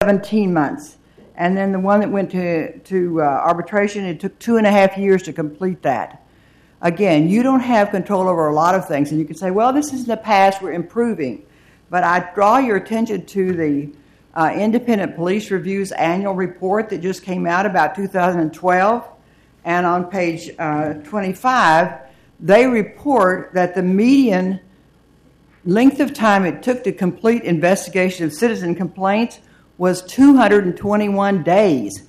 17 months. And then the one that went to arbitration, it took 2.5 years to complete that. Again, you don't have control over a lot of things, and you can say, well, this is in the past, we're improving. But I draw your attention to the Independent Police Review's annual report that just came out about 2012. And on page 25, they report that the median length of time it took to complete investigation of citizen complaints was 221 days.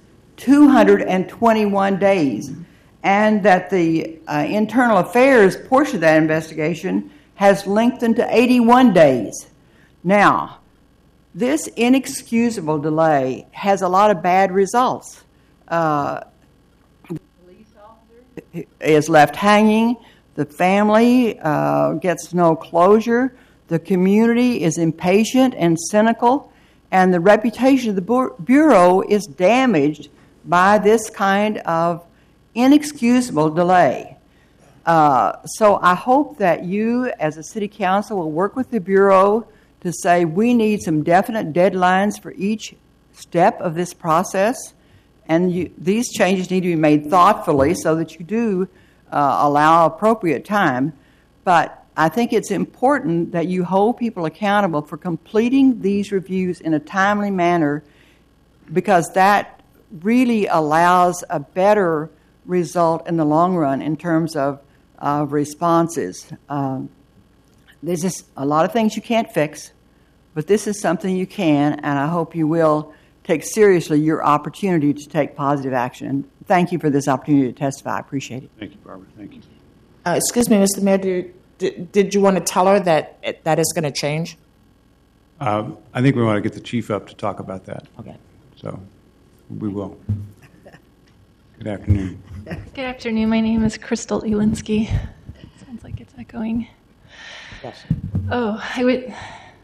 221 days. And that the internal affairs portion of that investigation has lengthened to 81 days. Now, this inexcusable delay has a lot of bad results. The police officer is left hanging. The family gets no closure. The community is impatient and cynical. And the reputation of the Bureau is damaged by this kind of inexcusable delay. So I hope that you, as a city council, will work with the Bureau to say we need some definite deadlines for each step of this process. And these changes need to be made thoughtfully so that you do allow appropriate time. But I think it's important that you hold people accountable for completing these reviews in a timely manner, because that really allows a better result in the long run in terms of responses. There's just a lot of things you can't fix, but this is something you can, and I hope you will take seriously your opportunity to take positive action. And thank you for this opportunity to testify. I appreciate it. Thank you, Barbara. Thank you. Excuse me, Mr. Mayor, did you want to tell her that that is going to change? I think we want to get the chief up to talk about that. Okay. So we will. Good afternoon. Good afternoon. My name is Crystal Ulinski. Sounds like it's echoing. Yes. Oh, I would.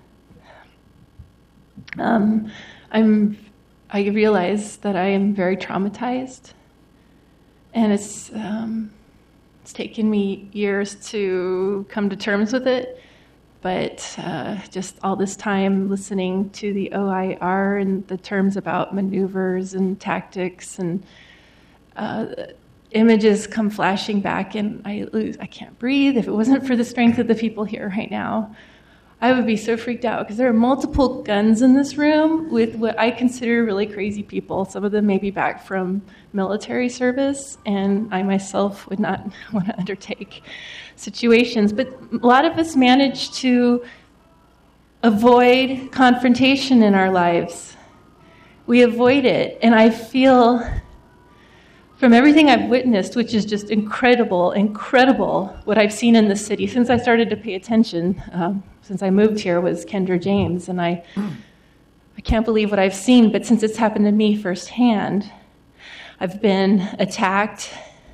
I realize that I am very traumatized, and it's taken me years to come to terms with it. But just all this time listening to the OIR and the terms about maneuvers and tactics, and images come flashing back, and I can't breathe. If it wasn't for the strength of the people here right now, I would be so freaked out, because there are multiple guns in this room with what I consider really crazy people. Some of them may be back from military service, and I myself would not want to undertake situations. But a lot of us manage to avoid confrontation in our lives. We avoid it, and I feel from everything I've witnessed, which is just incredible, what I've seen in the city since I started to pay attention, since I moved here, was Kendra James. And I can't believe what I've seen, but since it's happened to me firsthand, I've been attacked,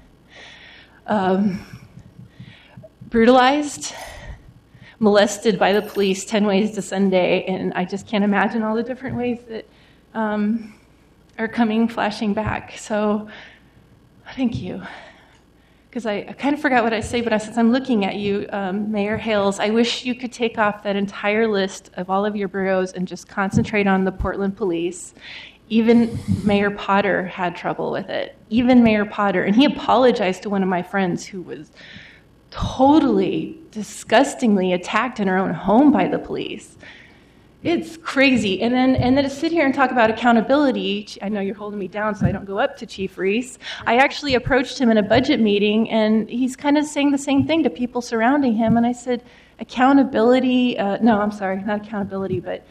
brutalized, molested by the police 10 ways to Sunday, and I just can't imagine all the different ways that are coming flashing back. So thank you. Because I kind of forgot what I say, but since I'm looking at you, Mayor Hales, I wish you could take off that entire list of all of your bureaus and just concentrate on the Portland Police. Even Mayor Potter had trouble with it. Even Mayor Potter. And he apologized to one of my friends who was totally, disgustingly attacked in her own home by the police. It's crazy. And then to sit here and talk about accountability, I know you're holding me down so I don't go up to Chief Reese. I actually approached him in a budget meeting, and he's kind of saying the same thing to people surrounding him. And I said, accountability, no, I'm sorry, not accountability, but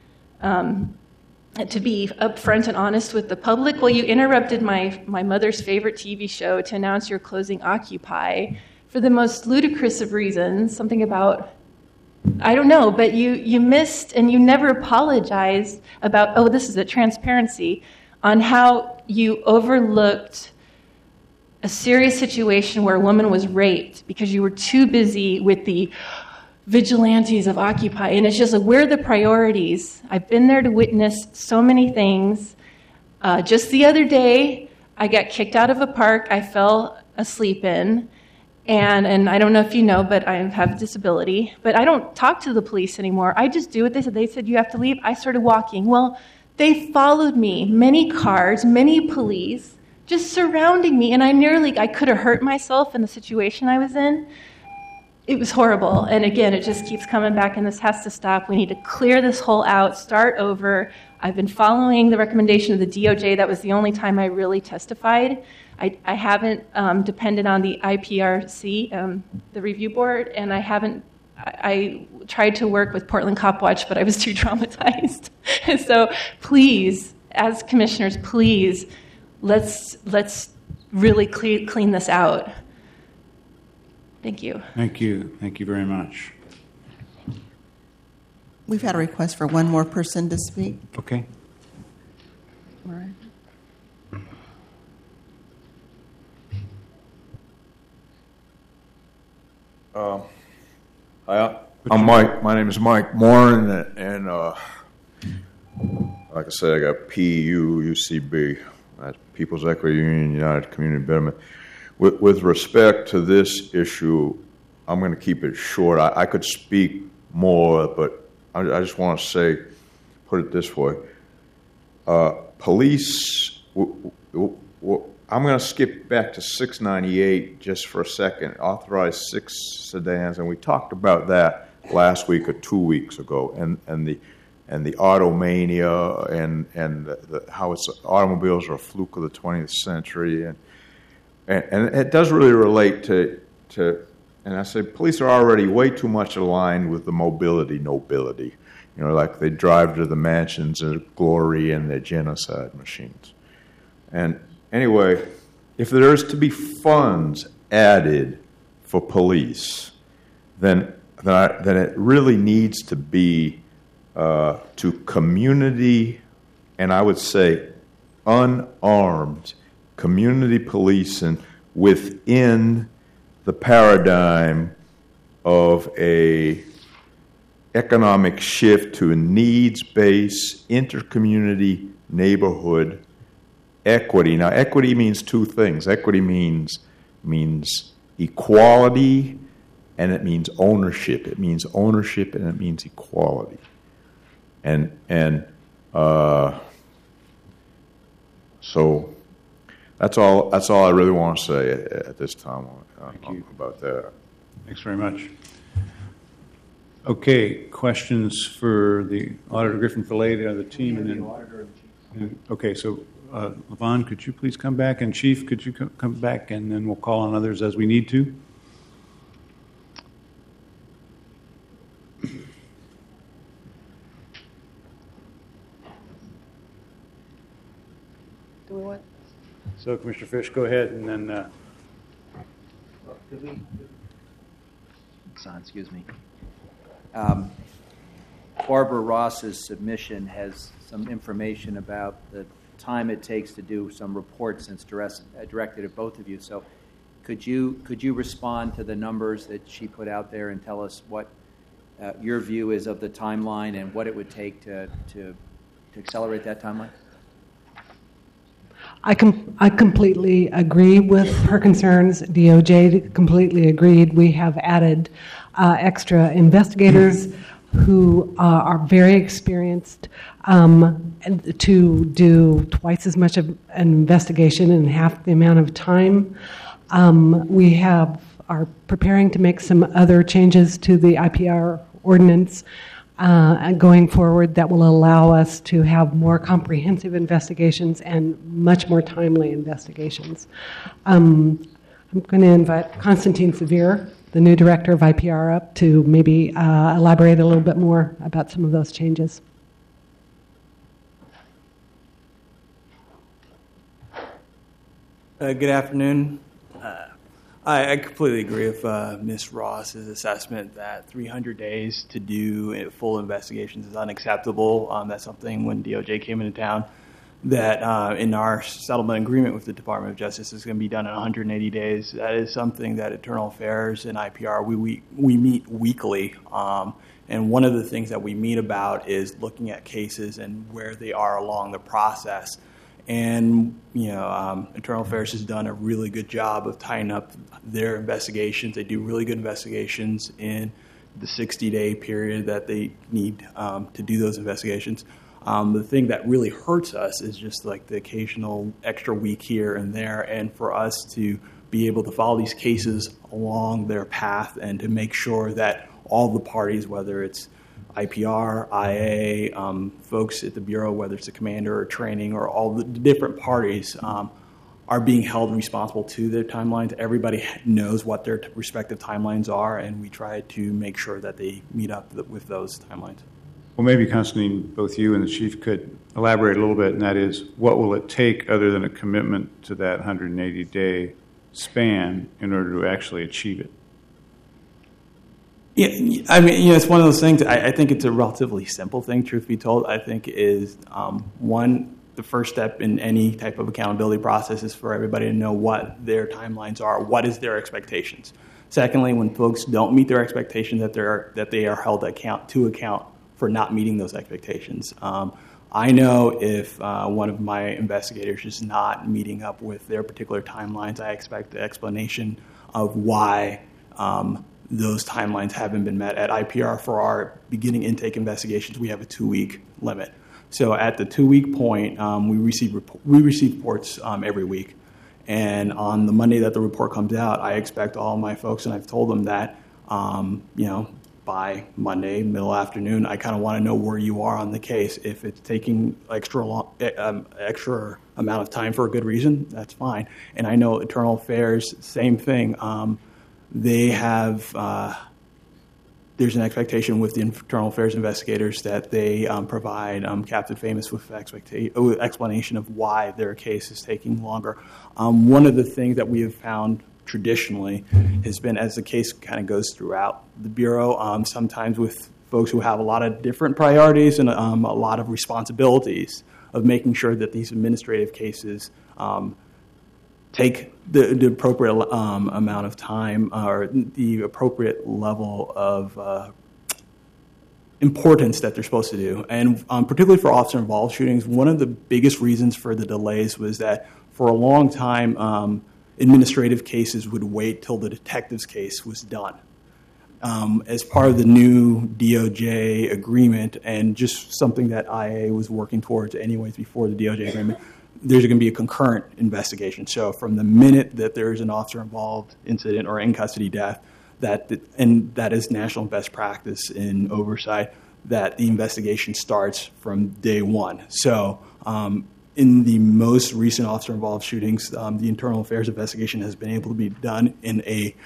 to be upfront and honest with the public. Well, you interrupted my mother's favorite TV show to announce you're closing Occupy for the most ludicrous of reasons, something about, I don't know, but you missed, and you never apologized about, this is a transparency, on how you overlooked a serious situation where a woman was raped because you were too busy with the vigilantes of Occupy. And it's just like, where are the priorities? I've been there to witness so many things. Just the other day, I got kicked out of a park I fell asleep in. And I don't know if you know, but I have a disability. But I don't talk to the police anymore. I just do what they said. They said, you have to leave. I started walking. Well, They followed me, many cars, many police, just surrounding me, and I could have hurt myself in the situation I was in. It was horrible, and again, it just keeps coming back, and this has to stop. We need to clear this hole out, start over. I've been following the recommendation of the DOJ. That was the only time I really testified. I haven't depended on the IPRC, the review board, and I tried to work with Portland Cop Watch, but I was too traumatized. So please, as commissioners, please, let's really clean this out. Thank you. Thank you. Thank you very much. We've had a request for one more person to speak. Okay. All right. Hi, I'm Mike. My name is Mike Morin, and like I said, I got PUCB, that's People's Equity Union, United Community Betterment. With respect to this issue, I'm going to keep it short. I could speak more, but I just want to say, put it this way. Police, I'm going to skip back to 698 just for a second, authorized 6 sedans, and we talked about that last week or 2 weeks ago, and the automania and how automobiles are a fluke of the 20th century, and it does really relate to, and I say police are already way too much aligned with the mobility nobility. You know, like they drive to the mansions of glory and their genocide machines. And anyway, if there is to be funds added for police, then it really needs to be to community, and I would say unarmed community policing within the paradigm of a economic shift to a needs-based intercommunity neighborhood equity. Now, equity means two things. Equity means equality, and it means ownership. It means ownership, and it means equality. So that's all I really want to say at this time about that. Thanks very much. Okay, questions for the Auditor Griffin Fillet, the other team, and then. Okay, so Levon, could you please come back, and Chief, could you come back, and then we'll call on others as we need to. Do we want? So, Commissioner Fish, go ahead, and then. Excuse me. Barbara Ross's submission has some information about the time it takes to do some reports, since directed at both of you. So could you respond to the numbers that she put out there and tell us what your view is of the timeline and what it would take to accelerate that timeline? I completely agree with her concerns. DOJ completely agreed. We have added extra investigators who are very experienced to do twice as much of an investigation in half the amount of time. We are preparing to make some other changes to the IPR ordinance going forward that will allow us to have more comprehensive investigations and much more timely investigations. I'm going to invite Constantine Severe, the new director of IPR, up to maybe elaborate a little bit more about some of those changes. Good afternoon. I completely agree with Ms. Ross's assessment that 300 days to do full investigations is unacceptable. That's something when DOJ came into town that in our settlement agreement with the Department of Justice is going to be done in 180 days. That is something that Internal Affairs and IPR, we meet weekly. And one of the things that we meet about is looking at cases and where they are along the process. And, Internal Affairs has done a really good job of tying up their investigations. They do really good investigations in the 60-day period that they need to do those investigations. The thing that really hurts us is just like the occasional extra week here and there, and for us to be able to follow these cases along their path and to make sure that all the parties, whether it's IPR, IA, folks at the Bureau, whether it's the commander or training or all the different parties, are being held responsible to their timelines. Everybody knows what their respective timelines are, and we try to make sure that they meet up with those timelines. Well, maybe, Constantine, both you and the chief could elaborate a little bit, and that is, what will it take other than a commitment to that 180-day span in order to actually achieve it? Yeah, I mean, it's one of those things. I think it's a relatively simple thing, truth be told. I think is one, the first step in any type of accountability process is for everybody to know what their timelines are, what is their expectations. Secondly, when folks don't meet their expectations, that they are held to account for not meeting those expectations. I know if one of my investigators is not meeting up with their particular timelines, I expect the explanation of why those timelines haven't been met. At IPR, for our beginning intake investigations, we have a 2-week limit. So at the 2-week point, we receive reports every week. And on the Monday that the report comes out, I expect all my folks, and I've told them that, by Monday, middle afternoon, I kind of want to know where you are on the case. If it's taking extra amount of time for a good reason, that's fine. And I know Internal Affairs, same thing. They have, there's an expectation with the Internal Affairs investigators that they provide Captain Famous with explanation of why their case is taking longer. One of the things that we have found traditionally has been, as the case kind of goes throughout the Bureau, sometimes with folks who have a lot of different priorities and a lot of responsibilities, of making sure that these administrative cases take the appropriate amount of time or the appropriate level of importance that they're supposed to do. And particularly for officer-involved shootings, one of the biggest reasons for the delays was that for a long time, administrative cases would wait till the detective's case was done. As part of the new DOJ agreement, and just something that IA was working towards anyways before the DOJ agreement, there's going to be a concurrent investigation. So from the minute that there is an officer-involved incident or in-custody death, and that is national best practice in oversight, that the investigation starts from day one. So in the most recent officer-involved shootings, the internal affairs investigation has been able to be done in a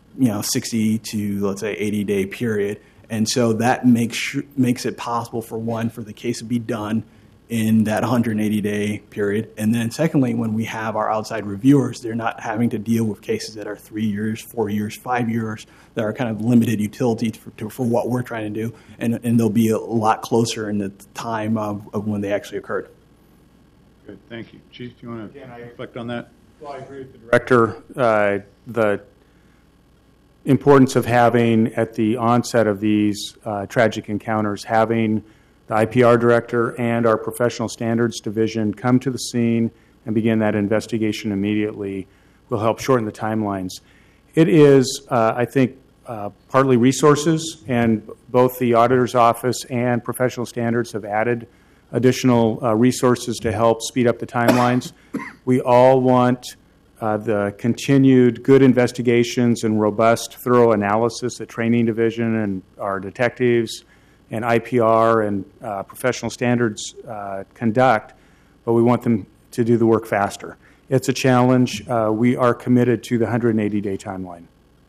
60 to, let's say, 80-day period. And so that makes it possible for the case to be done in that 180-day period. And then secondly, when we have our outside reviewers, they're not having to deal with cases that are 3 years, 4 years, 5 years, that are kind of limited utility for what we're trying to do. And they'll be a lot closer in the time of when they actually occurred. Good, thank you. Chief, do you want to reflect on that? Well, I agree with the director. The importance of having, at the onset of these tragic encounters, having the IPR director and our professional standards division come to the scene and begin that investigation immediately will help shorten the timelines. It is, I think, partly resources, and both the auditor's office and professional standards have added additional resources to help speed up the timelines. We all want the continued good investigations and robust, thorough analysis that training division and our detectives and IPR and professional standards conduct, but we want them to do the work faster. It's a challenge. We are committed to the 180-day timeline.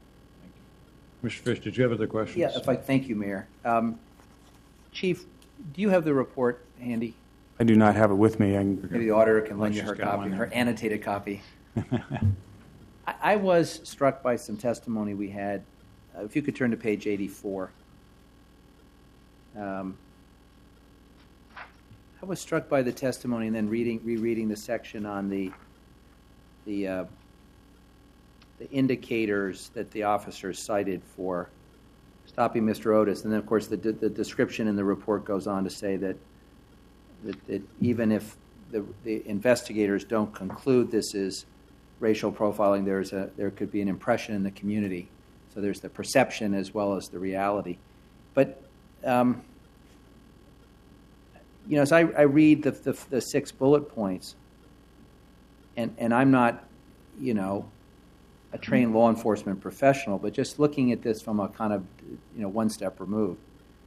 Mr. Fish, did you have other questions? Yeah, thank you, Mayor. Chief, do you have the report handy? I do not have it with me. Maybe the auditor can lend you her copy, her annotated copy. I was struck by some testimony we had. If you could turn to page 84. I was struck by the testimony and then rereading the section on the indicators that the officers cited for stopping Mr. Otis. And then, of course, the description in the report goes on to say that even if the investigators don't conclude this is racial profiling, there could be an impression in the community. So there's the perception as well as the reality. But as I read the 6 bullet points, and I'm not, a trained law enforcement professional, but just looking at this from a kind of, one step removed,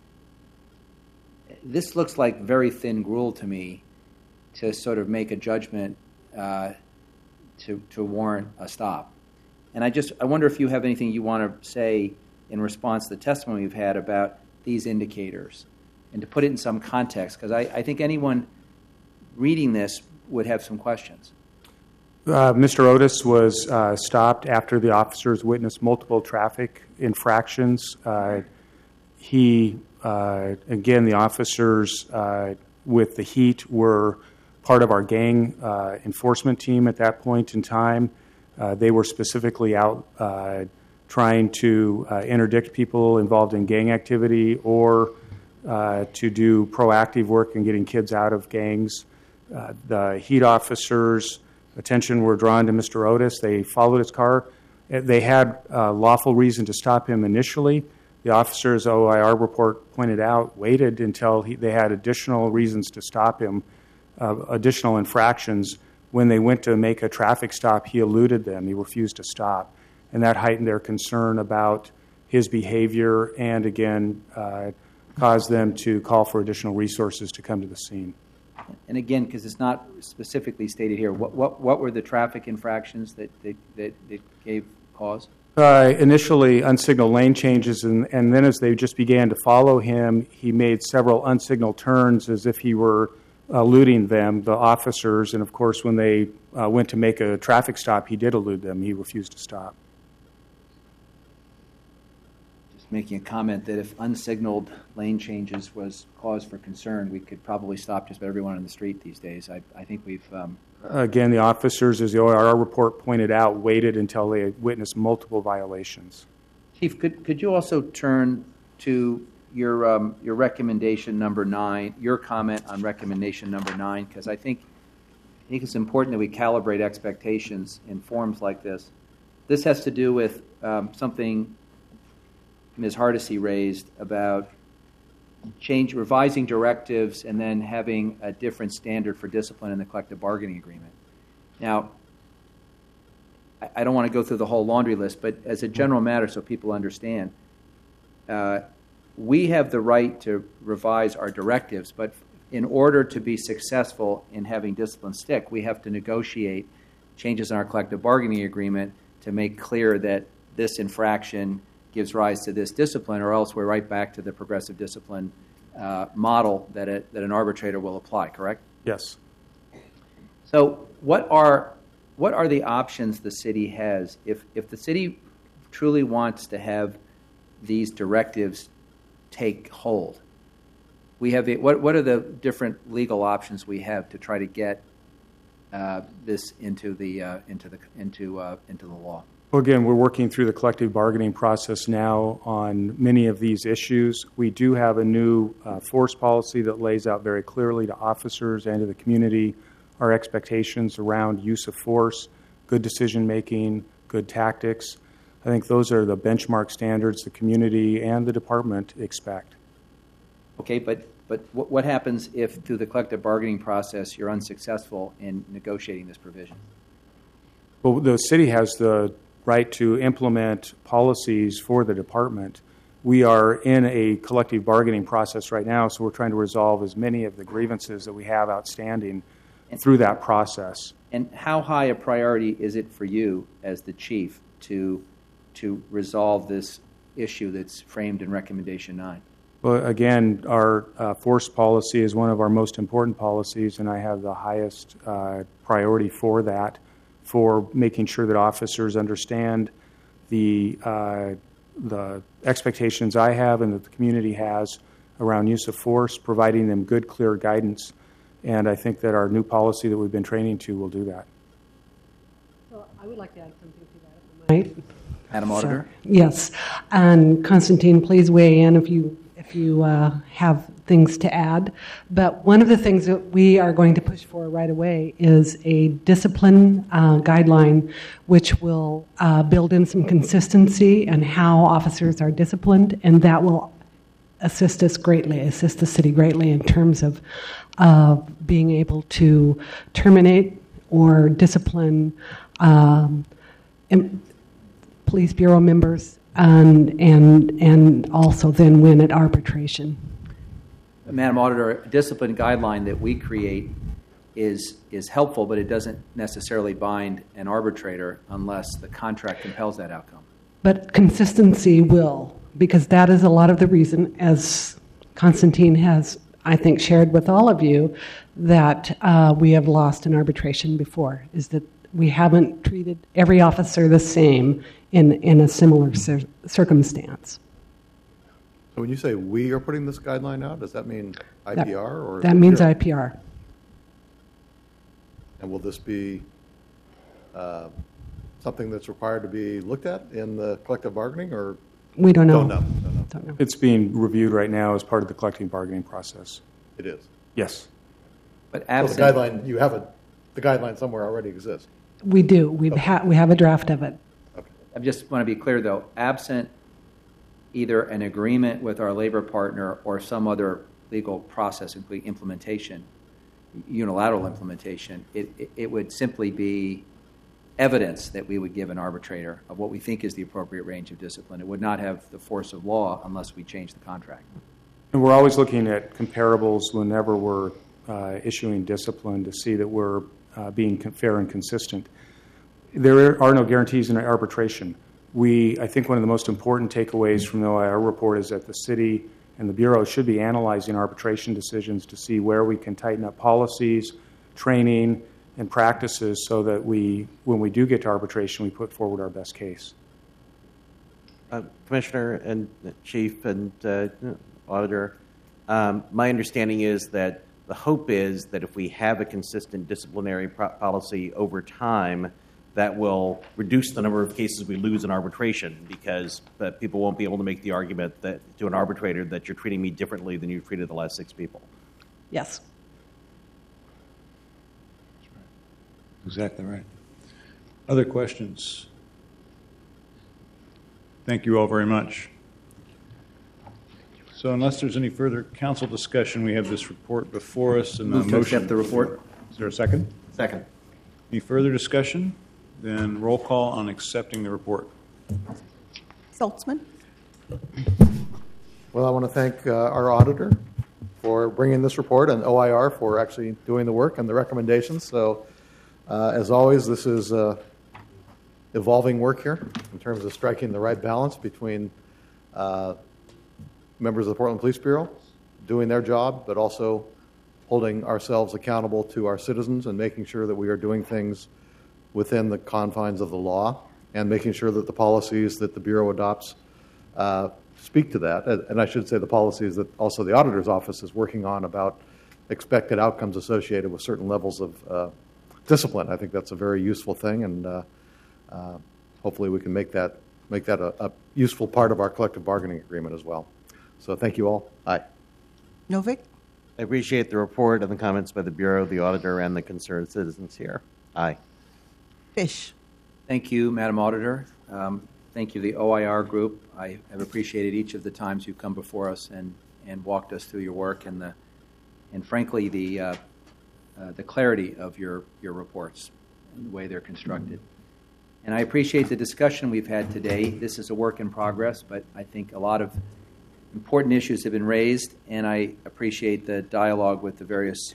this looks like very thin gruel to me to sort of make a judgment to warrant a stop. And I wonder if you have anything you want to say in response to the testimony we've had about these indicators, and to put it in some context, because I think anyone reading this would have some questions. Mr. Otis was stopped after the officers witnessed multiple traffic infractions. The officers with the heat were part of our gang enforcement team at that point in time. They were specifically out trying to interdict people involved in gang activity or to do proactive work in getting kids out of gangs. The heat officers' attention were drawn to Mr. Otis. They followed his car. They had lawful reason to stop him initially. The officers, OIR report pointed out, waited until they had additional reasons to stop him, additional infractions. When they went to make a traffic stop, he eluded them. He refused to stop. And that heightened their concern about his behavior and, again, caused them to call for additional resources to come to the scene. And again, because it's not specifically stated here, what were the traffic infractions that gave cause? Initially, unsignaled lane changes, and then as they just began to follow him, he made several unsignaled turns as if he were eluding them, the officers. And, of course, when they went to make a traffic stop, he did elude them. He refused to stop. Making a comment that if unsignaled lane changes was cause for concern, we could probably stop just about everyone on the street these days. I think we've... Again, the officers, as the OIR report pointed out, waited until they had witnessed multiple violations. Chief, could you also turn to your recommendation number 9, your comment on recommendation number 9, because I think it's important that we calibrate expectations in forums like this. This has to do with something Ms. Hardesty raised about revising directives and then having a different standard for discipline in the collective bargaining agreement. Now, I don't want to go through the whole laundry list, but as a general matter so people understand, we have the right to revise our directives, but in order to be successful in having discipline stick, we have to negotiate changes in our collective bargaining agreement to make clear that this infraction gives rise to this discipline, or else we're right back to the progressive discipline model that an arbitrator will apply, correct? Yes. So what are the options the city has if the city truly wants to have these directives take hold? We have what are the different legal options we have to try to get this into the law? Well, again, we're working through the collective bargaining process now on many of these issues. We do have a new force policy that lays out very clearly to officers and to the community our expectations around use of force, good decision-making, good tactics. I think those are the benchmark standards the community and the department expect. Okay, but what happens if through the collective bargaining process you're unsuccessful in negotiating this provision? Well, the city has the right to implement policies for the department. We are in a collective bargaining process right now, so we're trying to resolve as many of the grievances that we have outstanding through that process. And how high a priority is it for you as the chief to resolve this issue that's framed in Recommendation 9? Well, again, our force policy is one of our most important policies, and I have the highest priority for that, for making sure that officers understand the expectations I have and that the community has around use of force, providing them good, clear guidance. And I think that our new policy that we've been training to will do that. So I would like to add something to that, if I might. Madam Auditor? Yes. And Constantine, please weigh in if you have things to add. But one of the things that we are going to push for right away is a discipline guideline which will build in some consistency in how officers are disciplined, and that will assist us greatly, assist the city greatly in terms of being able to terminate or discipline police bureau members and also then win at arbitration. Madam Auditor, a discipline guideline that we create is helpful, but it doesn't necessarily bind an arbitrator unless the contract compels that outcome. But consistency will, because that is a lot of the reason, as Constantine has, I think, shared with all of you, that we have lost an arbitration before, is that we haven't treated every officer the same in a similar circumstance. So when you say we are putting this guideline out, does that mean IPR? Or that means IPR. And will this be something that's required to be looked at in the collective bargaining, or we don't know? Don't know. It's being reviewed right now as part of the collective bargaining process. It is. Yes. But so the guideline, you have the guideline somewhere already exists. We do. We have a draft of it. Okay. I just want to be clear, though, absent either an agreement with our labor partner or some other legal process, including implementation, unilateral implementation, it would simply be evidence that we would give an arbitrator of what we think is the appropriate range of discipline. It would not have the force of law unless we change the contract. And we're always looking at comparables whenever we're issuing discipline to see that we're being fair and consistent. There are no guarantees in arbitration. I think one of the most important takeaways from the OIR report is that the city and the Bureau should be analyzing arbitration decisions to see where we can tighten up policies, training, and practices so that when we do get to arbitration, we put forward our best case. Commissioner and Chief and Auditor, my understanding is that the hope is that if we have a consistent disciplinary policy over time, that will reduce the number of cases we lose in arbitration, because people won't be able to make the argument that to an arbitrator that you're treating me differently than you've treated the last 6 people. Yes. Exactly right. Other questions? Thank you all very much. So unless there's any further council discussion, we have this report before us and Move to accept the report. Is there a second? Second. Any further discussion? Then roll call on accepting the report. Saltzman? Well, I want to thank our auditor for bringing this report and OIR for actually doing the work and the recommendations. So, as always, this is evolving work here in terms of striking the right balance between members of the Portland Police Bureau doing their job, but also holding ourselves accountable to our citizens and making sure that we are doing things within the confines of the law and making sure that the policies that the Bureau adopts speak to that. And I should say the policies that also the Auditor's Office is working on about expected outcomes associated with certain levels of discipline. I think that's a very useful thing, and hopefully we can make that a useful part of our collective bargaining agreement as well. So thank you all. Aye. Novick? I appreciate the report and the comments by the Bureau, the Auditor, and the concerned citizens here. Aye. Fish? Thank you, Madam Auditor. Thank you, the OIR group. I have appreciated each of the times you've come before us and walked us through your work and frankly the clarity of your reports and the way they're constructed. And I appreciate the discussion we've had today. This is a work in progress, but I think a lot of important issues have been raised, and I appreciate the dialogue with the various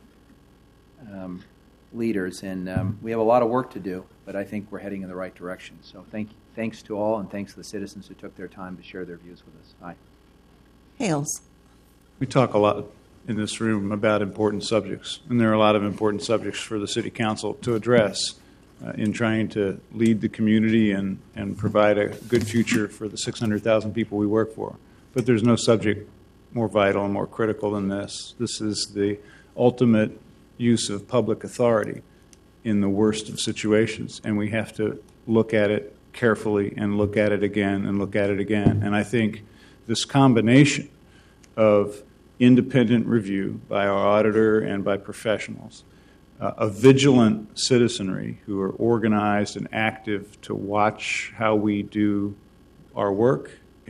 leaders. And we have a lot of work to do, but I think we're heading in the right direction. So thanks to all, and thanks to the citizens who took their time to share their views with us. Aye. Hales? We talk a lot in this room about important subjects, and there are a lot of important subjects for the City Council to address in trying to lead the community and provide a good future for the 600,000 people we work for. But there's no subject more vital and more critical than this. This is the ultimate use of public authority in the worst of situations, and we have to look at it carefully and look at it again and look at it again. And I think this combination of independent review by our auditor and by professionals, a vigilant citizenry who are organized and active to watch how we do our work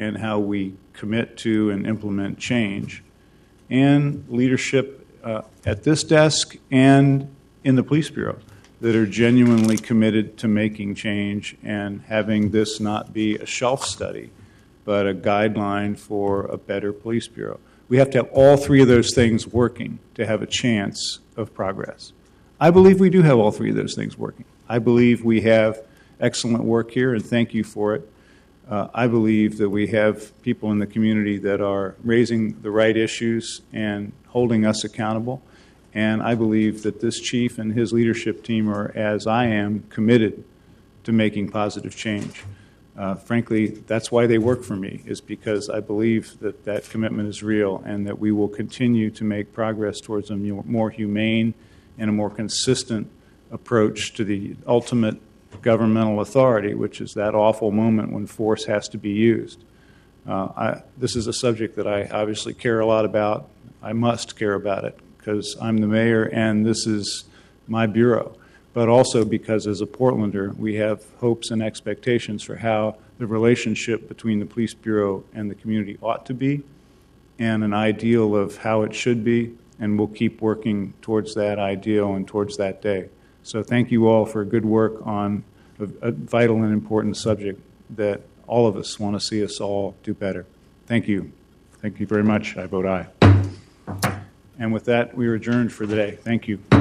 and how we commit to and implement change, and leadership at this desk and in the Police Bureau that are genuinely committed to making change and having this not be a shelf study, but a guideline for a better police bureau. We have to have all three of those things working to have a chance of progress. I believe we do have all three of those things working. I believe we have excellent work here, and thank you for it. I believe that we have people in the community that are raising the right issues and holding us accountable. And I believe that this chief and his leadership team are, as I am, committed to making positive change. Frankly, that's why they work for me, is because I believe that that commitment is real and that we will continue to make progress towards a more humane and a more consistent approach to the ultimate governmental authority, which is that awful moment when force has to be used. This is a subject that I obviously care a lot about. I must care about it because I'm the mayor and this is my bureau, but also because as a Portlander, we have hopes and expectations for how the relationship between the police bureau and the community ought to be, and an ideal of how it should be, and we'll keep working towards that ideal and towards that day. So thank you all for good work on a vital and important subject that all of us want to see us all do better. Thank you. Thank you very much. I vote aye. And with that, we are adjourned for the day. Thank you.